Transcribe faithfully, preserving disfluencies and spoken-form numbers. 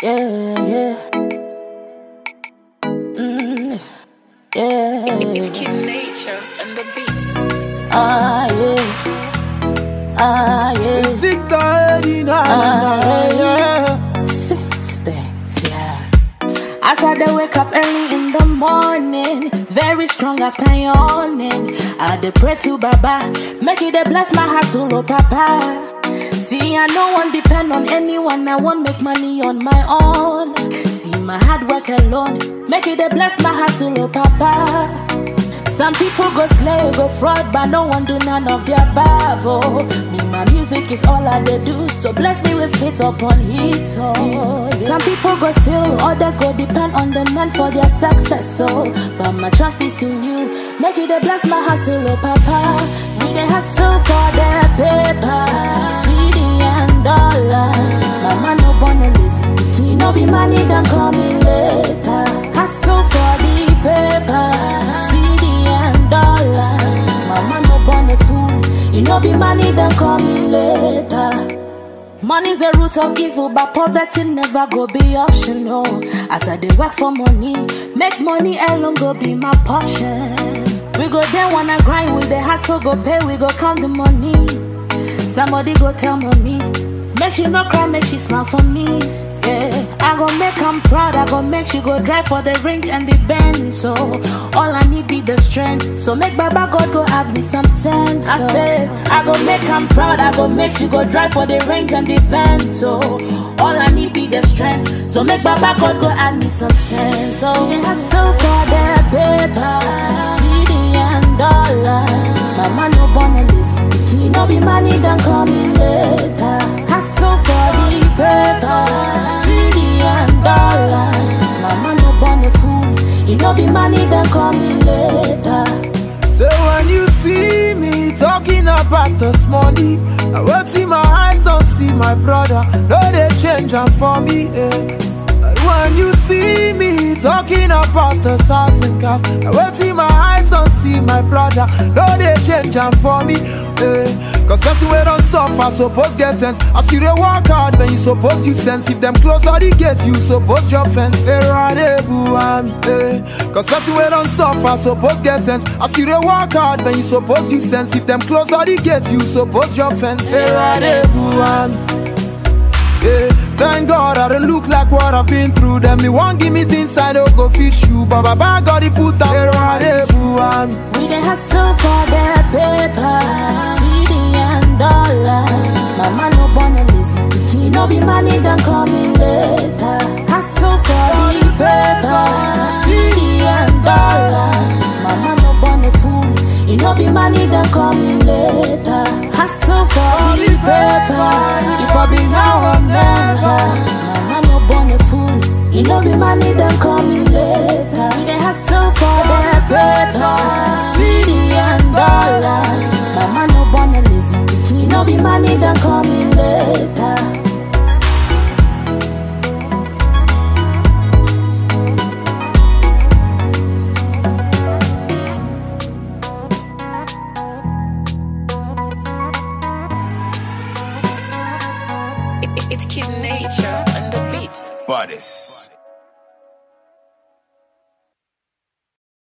Yeah, yeah. Mm, yeah. It's Kid Nature and the beats. Ah, yeah. Ah, yeah. It's Victor Eddie, na, na, na, yeah. Sister, yeah. As I dey wake up early in the morning, very strong after yawning. I dey pray to Baba, make it dey bless my heart, solo Papa. See, I no one depend on anyone, I won't make money on my own. See, my hard work alone, make it dey bless my heart, solo Papa. Some people go slay, go fraud, but no one do none of their above. Oh, me, my music is all I dey do, so bless me with hit upon hit. Oh, yeah. Some people go steal, others go depend on the men for their success. Oh, but my trust is in you, make it a bless my hustle, oh Papa. We dey hustle for the paper, C D and dollars. Mama no born a lazy, he no be money done coming later. Hustle for the paper, dollars. Mama no born a fool, you know be money then coming later. Money's the root of evil, but poverty never go be optional. As I dey work for money, make money alone go be my portion. We go there wanna grind with the hustle, go pay, we go count the money. Somebody go tell mommy, make she no cry, make she smile for me. Yeah, I gon' make am proud, I gon' make she go drive for the range and the bend. So all I need be the strength, so make Baba God go add me some sense. I say, I gon' make am proud, I gon' make she go drive for the range and the bend. So all I need be the strength, so make Baba God go add me some sense. So we hustle for the paper, C D and dollars. Mama no born a lazy, he no be money done coming later. Hustle for the paper, dollars. Mama no born a fool, you know be money then coming later. So when you see me talking about this money, I will see my eyes, don't see my brother. No, they change am for me, eh. When you see me talking about the house and cars, I will see my eyes, don't see my brother. No, they change am for me, eh. Cause person we don't suffer, suppose get sense. As you dey work hard, when you suppose give sense. If them close all the gate, you suppose your fence. Hey, hey. Cause person we don't suffer, suppose get sense. As you dey work hard, when you suppose give sense. If them close all the gate, you suppose your fence. Hey, hey. Thank God I don't look like what I've been through. Them me won't give me things I don't go fish you. But Baba God he put up. We dey hustle for the paper, C D and dollars. Mama no born a lazy, he no be money done coming later. Hustle for the paper, C D and dollars. Mama no born a fool, he no be money done coming later. Hustle for the paper, if I be now or never. Mama no born a fool, he no be money done coming later. We dey hustle for the paper, C D and dollars. Mama no born a lazy, he no be money done coming later. It's Kid Nature and the beats. Bodies.